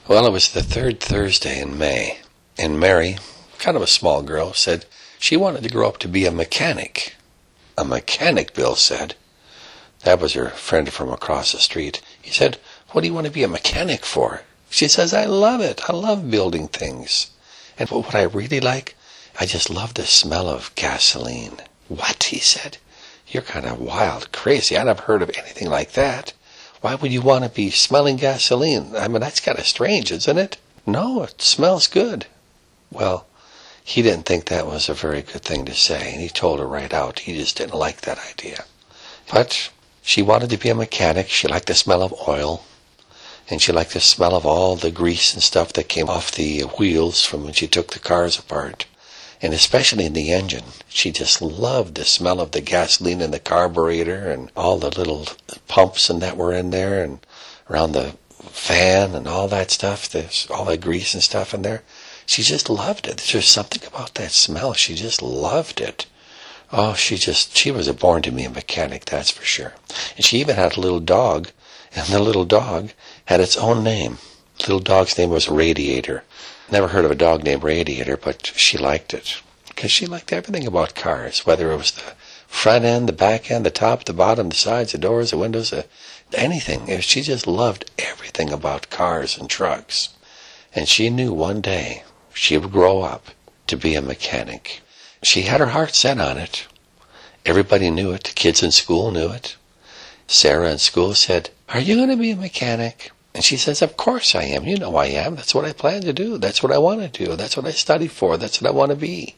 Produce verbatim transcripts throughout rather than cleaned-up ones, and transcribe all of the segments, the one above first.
Well, it was the third Thursday in May, and Mary, kind of a small girl, said she wanted to grow up to be a mechanic. A mechanic, Bill said. That was her friend from across the street. He said, what do you want to be a mechanic for? She says, I love it. I love building things. And what I really like, I just love the smell of gasoline. What? He said. You're kind of wild, crazy. I never heard of anything like that. Why would you want to be smelling gasoline? I mean, that's kind of strange, isn't it? No, it smells good. Well, he didn't think that was a very good thing to say, and he told her right out. He just didn't like that idea. But she wanted to be a mechanic. She liked the smell of oil, and she liked the smell of all the grease and stuff that came off the wheels from when she took the cars apart. And especially in the engine. She just loved the smell of the gasoline in the carburetor and all the little pumps and that were in there and around the fan and all that stuff. There's all that grease and stuff in there. She just loved it. There's something about that smell. She just loved it. Oh, she just, she was born to be a mechanic, that's for sure. And she even had a little dog, and the little dog had its own name. The little dog's name was Radiator. Never heard of a dog named Radiator, but she liked it. Because she liked everything about cars, whether it was the front end, the back end, the top, the bottom, the sides, the doors, the windows, the, anything. She just loved everything about cars and trucks. And she knew one day she would grow up to be a mechanic. She had her heart set on it. Everybody knew it. The kids in school knew it. Sarah in school said, are you going to be a mechanic? And she says, of course I am. You know I am. That's what I plan to do. That's what I want to do. That's what I study for. That's what I want to be.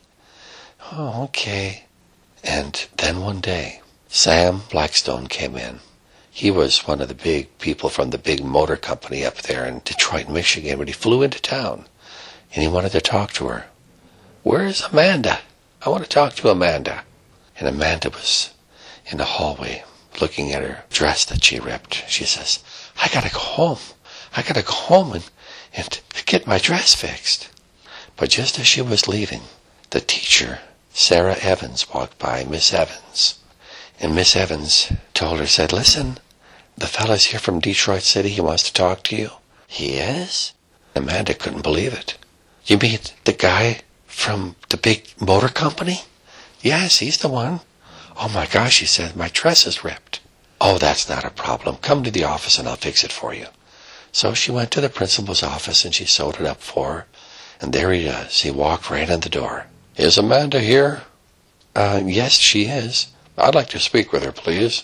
Oh, okay. And then one day, Sam Blackstone came in. He was one of the big people from the big motor company up there in Detroit, Michigan, but he flew into town, and he wanted to talk to her. Where's Amanda? I want to talk to Amanda. And Amanda was in the hallway looking at her dress that she ripped. She says, I gotta go home. I gotta go home and, and get my dress fixed. But just as she was leaving, the teacher, Sarah Evans, walked by, Miss Evans. And Miss Evans told her, said, listen, the fella's here from Detroit City. He wants to talk to you. He is? Amanda couldn't believe it. You mean the guy from the big motor company? Yes, he's the one. Oh my gosh, she said, my dress is ripped. Oh, that's not a problem. Come to the office and I'll fix it for you. So she went to the principal's office and she sewed it up for her. And there he is. He walked right in the door. Is Amanda here? Uh, yes, she is. I'd like to speak with her, please.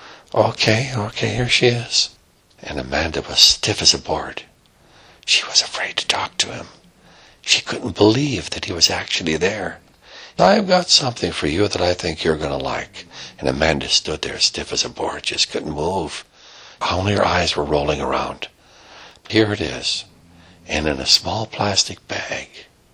Okay, okay, here she is. And Amanda was stiff as a board. She was afraid to talk to him. She couldn't believe that he was actually there. I've got something for you that I think you're going to like. And Amanda stood there stiff as a board, just couldn't move. Only her eyes were rolling around. Here it is. And in a small plastic bag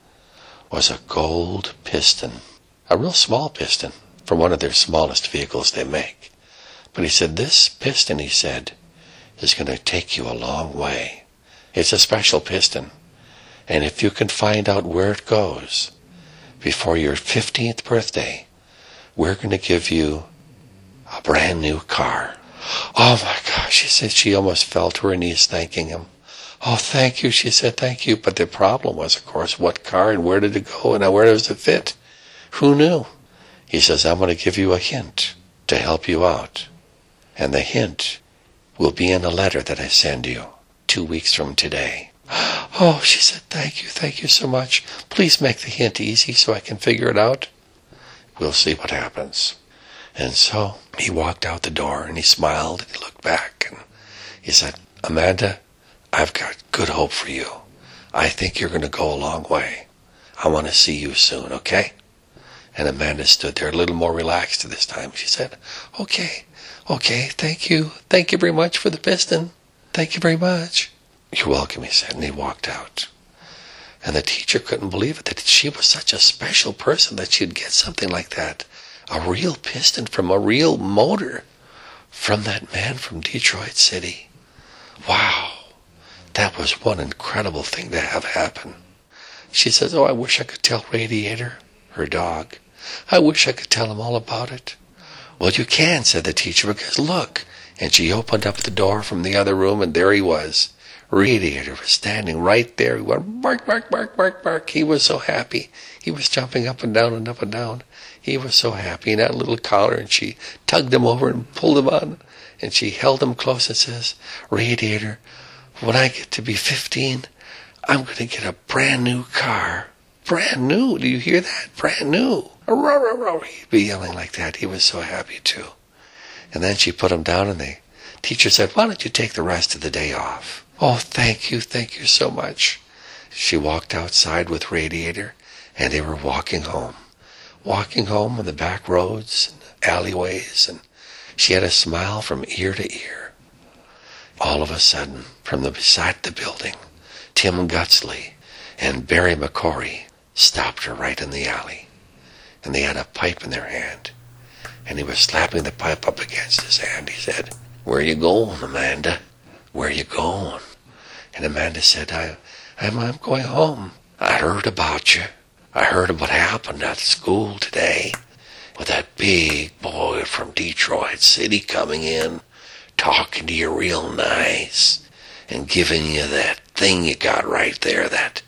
was a gold piston. A real small piston for one of their smallest vehicles they make. But he said, this piston, he said, is going to take you a long way. It's a special piston. And if you can find out where it goes before your fifteenth birthday, we're going to give you a brand new car. Oh my gosh, she said she almost fell to her knees thanking him. Oh, thank you, she said, thank you. But the problem was, of course, what car and where did it go and where does it fit? Who knew? He says, I'm going to give you a hint to help you out. And the hint will be in a letter that I send you two weeks from today. Oh, she said, thank you, thank you so much. Please make the hint easy so I can figure it out. We'll see what happens. And so he walked out the door and he smiled and he looked back and he said, Amanda, I've got good hope for you. I think you're going to go a long way. I want to see you soon, okay? And Amanda stood there a little more relaxed this time. She said, okay, okay, thank you. Thank you very much for the piston. Thank you very much. You're welcome, he said, and he walked out. And the teacher couldn't believe it, that she was such a special person that she'd get something like that. A real piston from a real motor from that man from Detroit City. Wow. That was one incredible thing to have happen. She says, oh, I wish I could tell Radiator, her dog. I wish I could tell him all about it. Well, you can, said the teacher, because look. And she opened up the door from the other room, and there he was. Radiator was standing right there. He went bark, bark, bark, bark, bark. He was so happy. He was jumping up and down and up and down. He was so happy. And that little collar, and she tugged him over and pulled him on. And she held him close and says, Radiator, when I get to be fifteen, I'm going to get a brand new car. Brand new. Do you hear that? Brand new. He'd be yelling like that. He was so happy too. And then she put him down, and the teacher said, why don't you take the rest of the day off? Oh, thank you, thank you so much. She walked outside with Radiator, and they were walking home. Walking home on the back roads and alleyways, and she had a smile from ear to ear. All of a sudden, from the beside the building, Tim Gutsley and Barry McCory stopped her right in the alley. And they had a pipe in their hand. And he was slapping the pipe up against his hand. He said, where you going, Amanda? Where you going? And Amanda said, I, I'm, I'm going home. I heard about you. I heard of what happened at school today with that big boy from Detroit City coming in, talking to you real nice and giving you that thing you got right there, that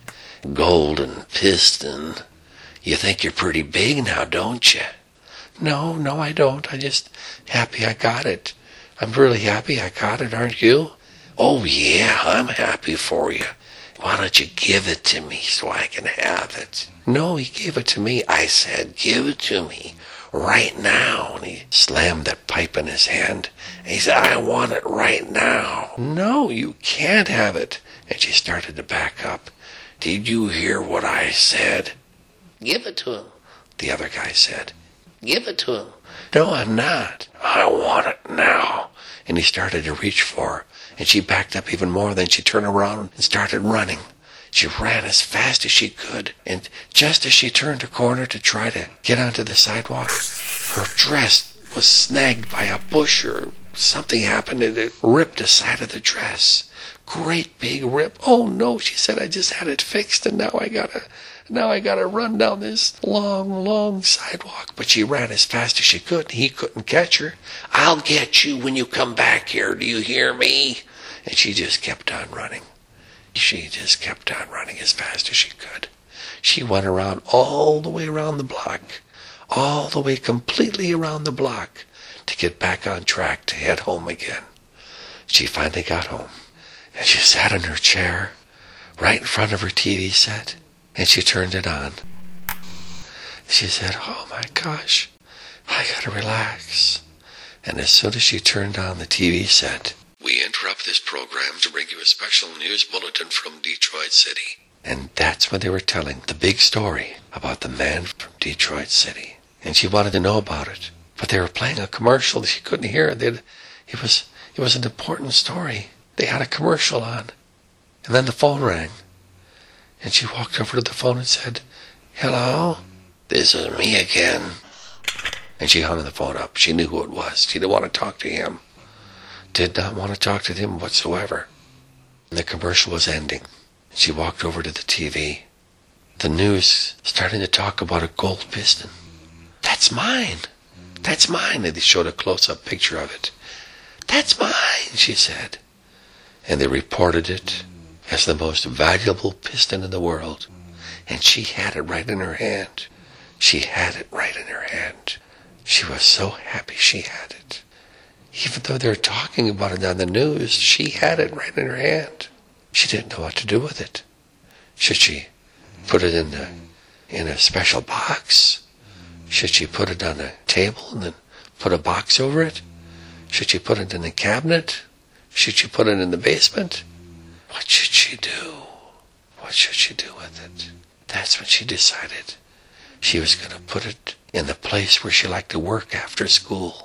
golden piston. You think you're pretty big now, don't you? No, no, I don't. I'm just happy I got it. I'm really happy I got it, aren't you? Oh, yeah, I'm happy for you. Why don't you give it to me so I can have it? No, he gave it to me. I said, give it to me right now. And he slammed that pipe in his hand. And he said, I want it right now. No, you can't have it. And she started to back up. Did you hear what I said? Give it to him, the other guy said. Give it to him. No, I'm not. I want it now. And he started to reach for her. And she backed up even more. Then she turned around and started running. She ran as fast as she could. And just as she turned a corner to try to get onto the sidewalk, her dress was snagged by a bush or something happened, and it ripped the side of the dress. Great big rip. Oh no, she said, I just had it fixed, and now I gotta, now I gotta run down this long, long sidewalk. But she ran as fast as she could, and he couldn't catch her. I'll get you when you come back here, do you hear me? And she just kept on running. She just kept on running as fast as she could. She went around all the way around the block, all the way completely around the block to get back on track to head home again. She finally got home, and she sat in her chair right in front of her T V set, and she turned it on. She said, oh my gosh, I gotta relax. And as soon as she turned on the T V set, we interrupt this program to bring you a special news bulletin from Detroit City. And that's when they were telling the big story about the man from Detroit City. And she wanted to know about it. But they were playing a commercial that she couldn't hear. They'd, it was it was an important story. They had a commercial on. And then the phone rang. And she walked over to the phone and said, hello? This is me again. And she hung the phone up. She knew who it was. She didn't want to talk to him. Did not want to talk to him whatsoever. And the commercial was ending. She walked over to the T V. The news starting to talk about a gold piston. That's mine. That's mine. And they showed a close-up picture of it. That's mine, she said. And they reported it as the most valuable piston in the world. And she had it right in her hand. She had it right in her hand. She was so happy she had it. Even though they were talking about it on the news, she had it right in her hand. She didn't know what to do with it. Should she put it in a, in a special box? Should she put it on a table and then put a box over it? Should she put it in a cabinet? Should she put it in the basement? What should she do? What should she do with it? That's when she decided she was going to put it in the place where she liked to work after school.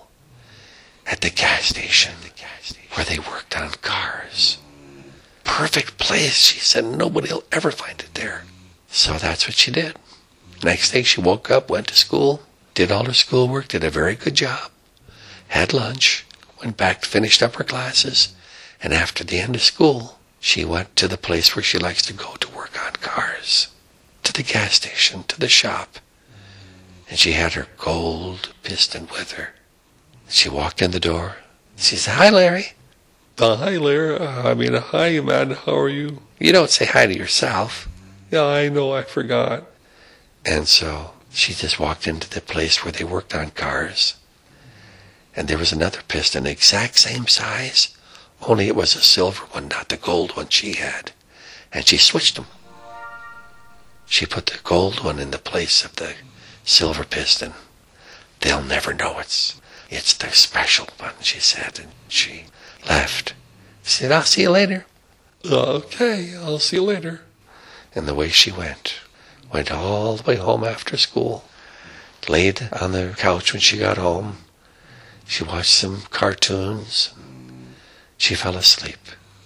At the gas station, where they worked on cars. Perfect place, she said. Nobody will ever find it there. So that's what she did. Next day she woke up, went to school, did all her schoolwork, did a very good job, had lunch, went back, finished up her classes, and after the end of school, she went to the place where she likes to go to work on cars. To the gas station, to the shop. And she had her gold piston with her. She walked in the door. She said, hi, Larry. Uh, hi, Lara. I mean, hi, Amanda. How are you? You don't say hi to yourself. Yeah, I know. I forgot. And so she just walked into the place where they worked on cars. And there was another piston, exact same size, only it was a silver one, not the gold one she had. And she switched them. She put the gold one in the place of the silver piston. They'll never know it's it's the special one, she said, and she left. She said, I'll see you later. Okay, I'll see you later. And the way she went, went all the way home after school, laid on the couch when she got home. She watched some cartoons. She fell asleep.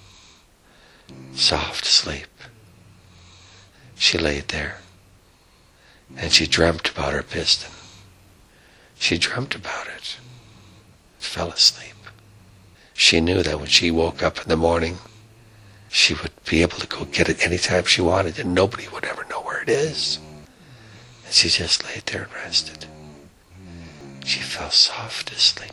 Soft sleep. She laid there, and she dreamt about her piston. She dreamt about it. Fell asleep. She knew that when she woke up in the morning, she would be able to go get it anytime she wanted, and nobody would ever know where it is. And she just laid there and rested. She fell soft asleep.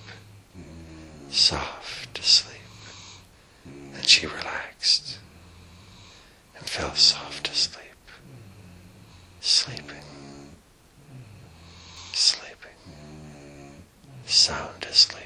Soft asleep. And she relaxed and fell soft asleep. Sleeping. Sleeping. Sound asleep.